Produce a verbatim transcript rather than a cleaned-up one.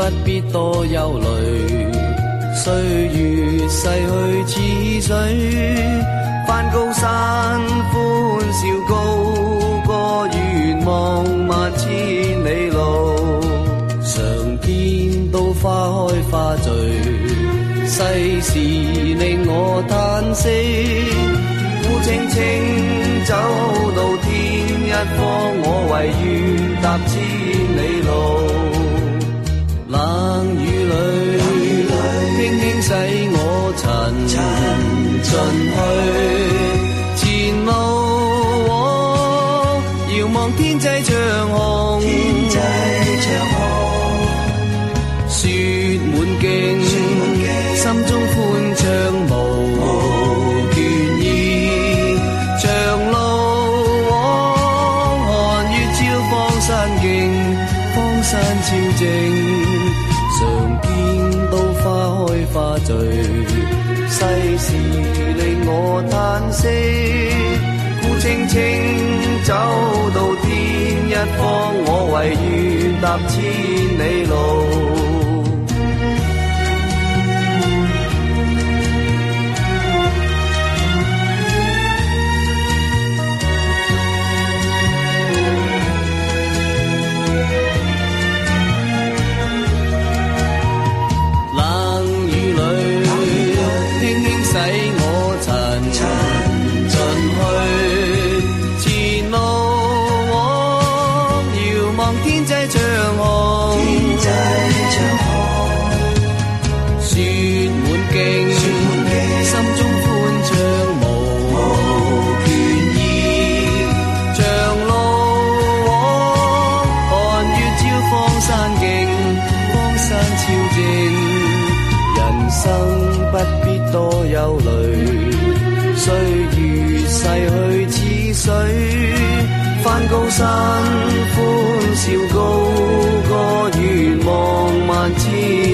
必多憂慮，歲月逝去似水，翻高山歡笑高歌，遠望萬千里路，常見到花開花聚，世事令我嘆息，孤清清走到天一方，我唯願踏千里路。冷雨裏，輕輕洗我塵盡去，前路往，遙望天際長虹，雪滿徑，心中歡暢無倦意，長路往，看月照放山徑，荒山超靜，常見到花開花聚，世事令我嘆息，孤清清走到天一方，我唯願踏千里路。不必多憂慮，歲月逝去似水，翻高山歡笑高歌，遠望萬千